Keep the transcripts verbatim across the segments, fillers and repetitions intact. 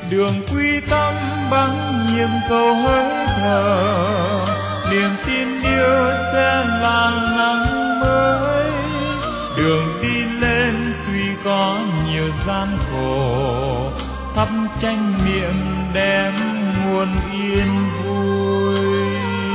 đường quy tâm bằng nhiệm cầu hơi thở, niềm tin yêu sẽ là nắng mới. Đường đi lên tuy có nhiều gian khổ, thắp chánh niệm đem muôn yên vui.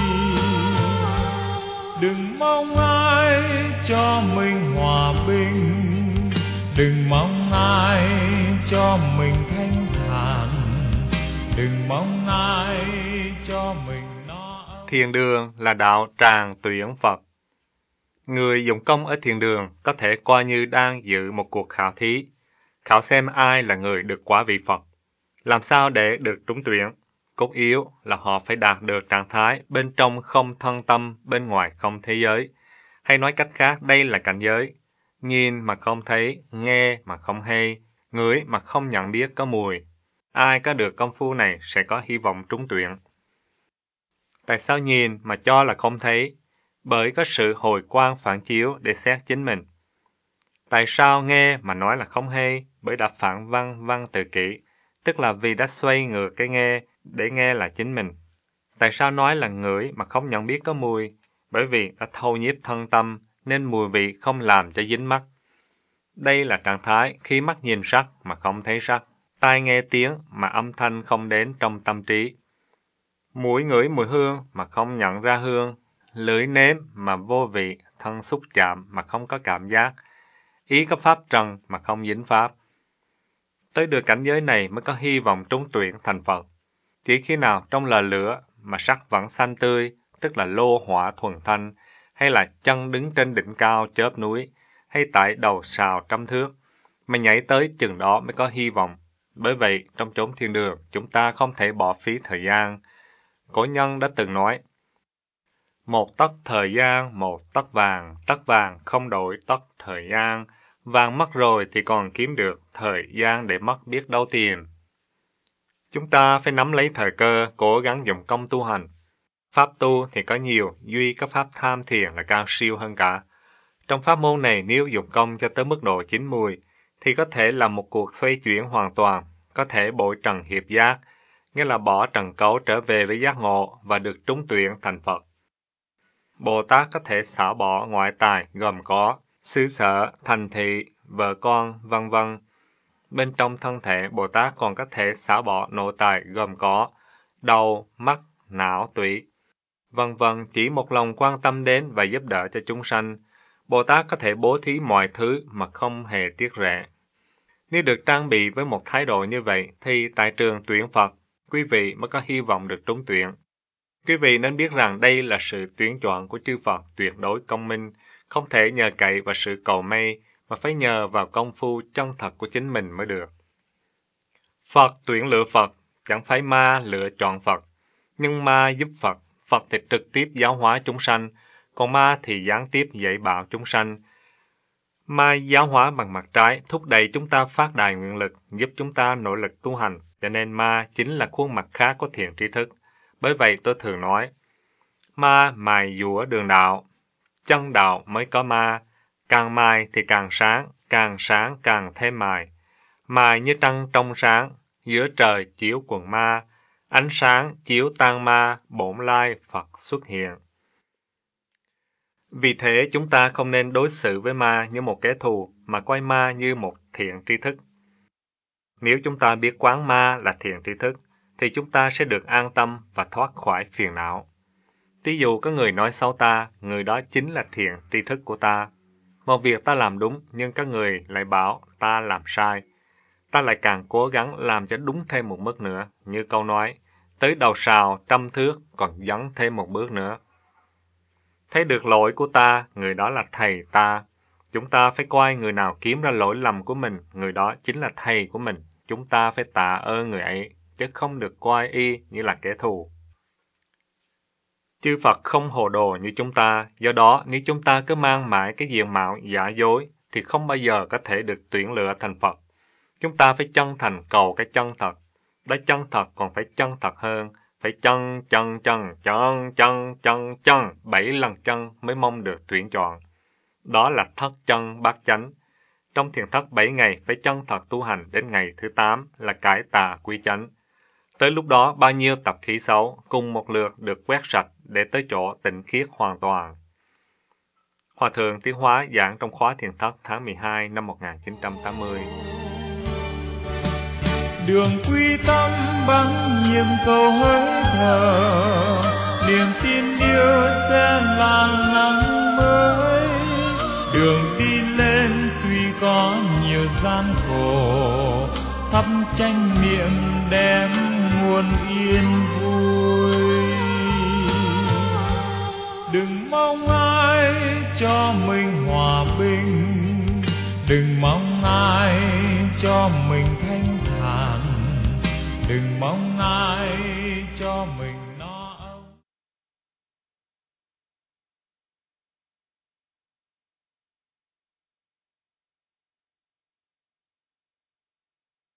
Đừng mong ai cho mình hòa bình, đừng mong ai cho mình thanh thản, đừng mong ai cho mình no ấm. Thiền đường là đạo tràng tuyển Phật. Người dụng công ở thiền đường có thể coi như đang dự một cuộc khảo thí, khảo xem ai là người được quả vị Phật. Làm sao để được trúng tuyển? Cốt yếu là họ phải đạt được trạng thái bên trong không thân tâm, bên ngoài không thế giới. Hay nói cách khác, đây là cảnh giới. Nhìn mà không thấy, nghe mà không hay, ngửi mà không nhận biết có mùi. Ai có được công phu này sẽ có hy vọng trúng tuyển. Tại sao nhìn mà cho là không thấy? Bởi có sự hồi quang phản chiếu để xét chính mình. Tại sao nghe mà nói là không hay? Bởi đã phản văn văn tự kỷ, tức là vì đã xoay ngược cái nghe để nghe là chính mình. Tại sao nói là ngửi mà không nhận biết có mùi? Bởi vì đã thâu nhiếp thân tâm nên mùi vị không làm cho dính mắt. Đây là trạng thái khi mắt nhìn sắc mà không thấy sắc, tai nghe tiếng mà âm thanh không đến trong tâm trí. Mũi ngửi mùi hương mà không nhận ra hương, lưỡi nếm mà vô vị, thân xúc chạm mà không có cảm giác, ý có pháp trần mà không dính pháp. Tới được cảnh giới này mới có hy vọng trúng tuyển thành Phật. Chỉ khi nào trong lò lửa mà sắc vẫn xanh tươi, tức là lô hỏa thuần thanh, hay là chân đứng trên đỉnh cao chóp núi, hay tại đầu sào trăm thước, mà nhảy tới chừng đó mới có hy vọng. Bởi vậy, trong chốn thiên đường, chúng ta không thể bỏ phí thời gian. Cổ nhân đã từng nói, một tấc thời gian, một tấc vàng, tấc vàng không đổi tấc thời gian, vàng mất rồi thì còn kiếm được, thời gian để mất biết đâu tìm. Chúng ta phải nắm lấy thời cơ, cố gắng dụng công tu hành. Pháp tu thì có nhiều, duy có pháp tham thiền là cao siêu hơn cả. Trong pháp môn này nếu dụng công cho tới mức độ chín mùi, thì có thể là một cuộc xoay chuyển hoàn toàn, có thể bội trần hiệp giác, nghĩa là bỏ trần cấu trở về với giác ngộ và được trúng tuyển thành Phật. Bồ Tát có thể xả bỏ ngoại tài gồm có xứ sở, thành thị, vợ con, vân vân. Bên trong thân thể, Bồ Tát còn có thể xả bỏ nội tài gồm có đầu, mắt, não, tủy, vân vân. Chỉ một lòng quan tâm đến và giúp đỡ cho chúng sanh, Bồ Tát có thể bố thí mọi thứ mà không hề tiếc rẻ. Nếu được trang bị với một thái độ như vậy, thì tại trường tuyển Phật, quý vị mới có hy vọng được trúng tuyển. Quý vị nên biết rằng đây là sự tuyển chọn của chư Phật tuyệt đối công minh, không thể nhờ cậy vào sự cầu may, mà phải nhờ vào công phu chân thật của chính mình mới được. Phật tuyển lựa Phật, chẳng phải ma lựa chọn Phật, nhưng ma giúp Phật. Phật thì trực tiếp giáo hóa chúng sanh, còn ma thì gián tiếp dạy bảo chúng sanh. Ma giáo hóa bằng mặt trái, thúc đẩy chúng ta phát đại nguyện lực, giúp chúng ta nỗ lực tu hành, cho nên ma chính là khuôn mặt khác của thiện tri thức. Bởi vậy tôi thường nói, ma mài dũa đường đạo, chân đạo mới có ma, càng mài thì càng sáng, càng sáng càng thêm mài. Mài như trăng trong sáng, giữa trời chiếu quần ma, ánh sáng chiếu tan ma, bổn lai Phật xuất hiện. Vì thế chúng ta không nên đối xử với ma như một kẻ thù, mà coi ma như một thiện tri thức. Nếu chúng ta biết quán ma là thiện tri thức, thì chúng ta sẽ được an tâm và thoát khỏi phiền não. Ví dụ có người nói xấu ta, người đó chính là thiện tri thức của ta. Một việc ta làm đúng, nhưng các người lại bảo ta làm sai. Ta lại càng cố gắng làm cho đúng thêm một bước nữa, như câu nói, tới đầu sào trăm thước còn dấn thêm một bước nữa. Thấy được lỗi của ta, người đó là thầy ta. Chúng ta phải coi người nào kiếm ra lỗi lầm của mình, người đó chính là thầy của mình. Chúng ta phải tạ ơn người ấy, chứ không được coi y như là kẻ thù. Chư Phật không hồ đồ như chúng ta, do đó nếu chúng ta cứ mang mãi cái diện mạo giả dối, thì không bao giờ có thể được tuyển lựa thành Phật. Chúng ta phải chân thành cầu cái chân thật. Đã chân thật còn phải chân thật hơn, phải chân, chân, chân, chân, chân, chân, chân, bảy lần chân mới mong được tuyển chọn. Đó là thất chân bát chánh. Trong thiền thất bảy ngày phải chân thật tu hành đến ngày thứ tám là cải tà quy chánh. Tới lúc đó bao nhiêu tập khí xấu cùng một lượt được quét sạch để tới chỗ tịnh khiết hoàn toàn. Hòa thượng Tiến Hóa giảng trong khóa thiền thất tháng mười hai năm một nghìn chín trăm tám mươi. Đường quy tâm bắn nhiệm cầu hơi thở, niềm tin yêu sẽ là nắng mới. Đường đi lên tuy có nhiều gian khổ, thắp chánh niệm đem muôn yên vui. Đừng mong ai cho mình hòa bình, đừng mong ai cho mình thanh thản, đừng mong ai cho mình